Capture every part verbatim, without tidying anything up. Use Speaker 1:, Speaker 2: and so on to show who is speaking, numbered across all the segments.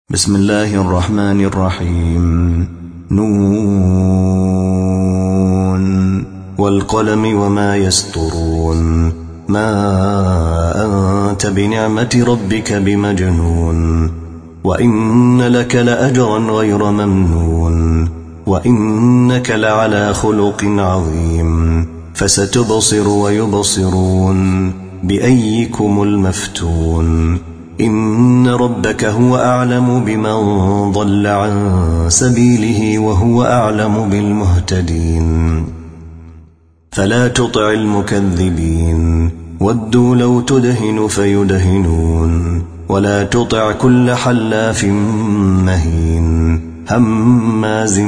Speaker 1: بسم الله الرحمن الرحيم. نون والقلم وما يسطرون. ما أنت بنعمة ربك بمجنون، وإن لك لأجرا غير ممنون، وإنك لعلى خلق عظيم. فستبصر ويبصرون بأيكم المفتون. إن ربك هو أعلم بمن ضل عن سبيله وهو أعلم بالمهتدين. فلا تطع المكذبين، ودوا لو تدهن فيدهنون. ولا تطع كل حلاف مهين، هماز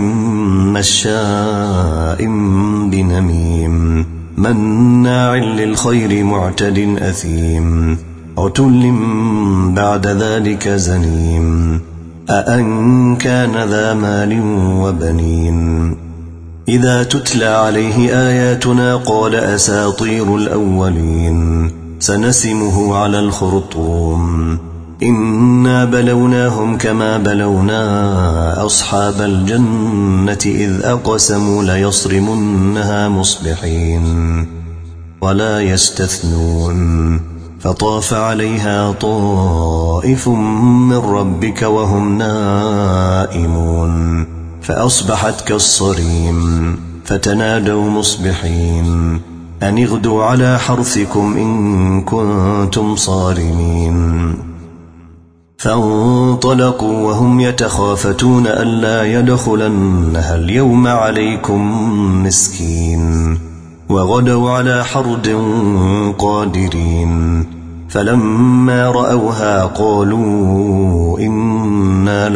Speaker 1: مشاء بنميم، مناع للخير معتد أثيم، عتل بعد ذلك زنيم. أأن كان ذا مال وبنين. إذا تتلى عليه آياتنا قال أساطير الأولين. سنسمه على الخرطوم. إنا بلوناهم كما بلونا أصحاب الجنة إذ أقسموا ليصرمنها مصبحين ولا يستثنون. فطاف عليها طائف من ربك وهم نائمون، فأصبحت كالصريم. فتنادوا مصبحين أن اغدوا على حرثكم إن كنتم صارمين. فانطلقوا وهم يتخافتون ألا يدخلنها اليوم عليكم مسكين، وغدوا على حرد قادرين. فلما رأوها قالوا إنا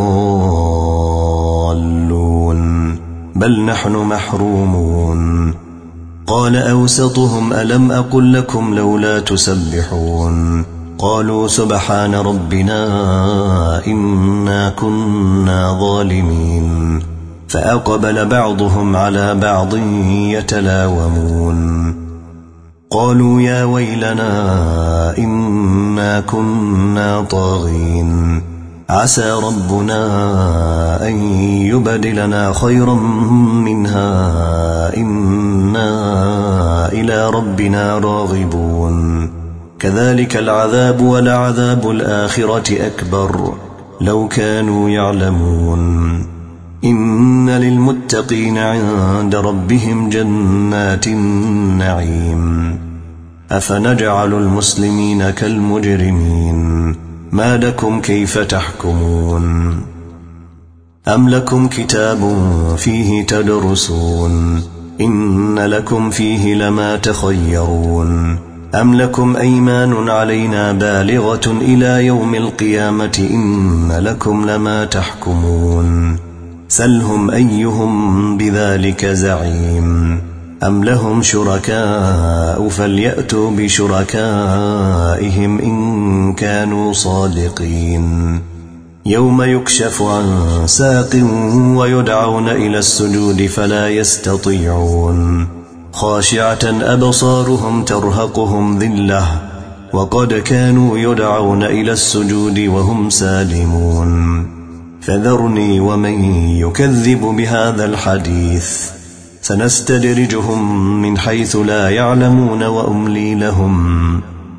Speaker 1: لضالون بل نحن محرومون. قال أوسطهم ألم أقل لكم لولا تسبحون. قالوا سبحان ربنا إنا كنا ظالمين. فأقبل بعضهم على بعض يتلاومون. قالوا يا ويلنا إنا كنا طاغين. عسى ربنا أن يبدلنا خيرا منها إنا إلى ربنا راغبون. كذلك العذاب ولعذاب الآخرة أكبر لو كانوا يعلمون. إن للمتقين عند ربهم جنات النعيم. أفنجعل المسلمين كالمجرمين. ما لكم كيف تحكمون. أم لكم كتاب فيه تدرسون. إن لكم فيه لما تخيرون. أم لكم أيمان علينا بالغة إلى يوم القيامة. إن لكم لما تحكمون. سلهم أيهم بذلك زعيم. أم لهم شركاء فليأتوا بشركائهم إن كانوا صادقين. يوم يكشف عن ساق ويدعون إلى السجود فلا يستطيعون. خاشعة أبصارهم ترهقهم ذلة وقد كانوا يدعون إلى السجود وهم سالمون. فذرني ومن يكذب بهذا الحديث سنستدرجهم من حيث لا يعلمون وأملي لهم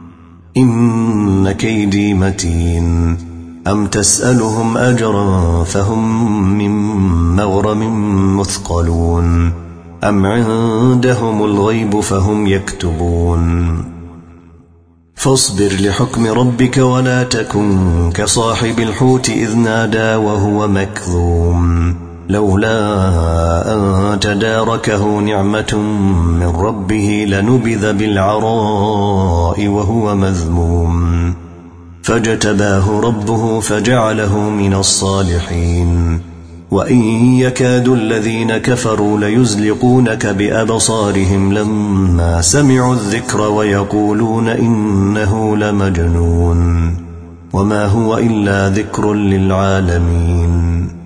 Speaker 1: إن كيدي متين. أم تسألهم أجرا فهم من مغرم مثقلون. أم عندهم الغيب فهم يكتبون. فاصبر لحكم ربك ولا تكن كصاحب الحوت إذ نادى وهو مكظوم. لولا أن تداركه نعمة من ربه لنبذ بالعراء وهو مذموم. فاجتباه ربه فجعله من الصالحين. وإن يكاد الذين كفروا ليزلقونك بأبصارهم لما سمعوا الذكر ويقولون إنه لمجنون وما هو إلا ذكر للعالمين.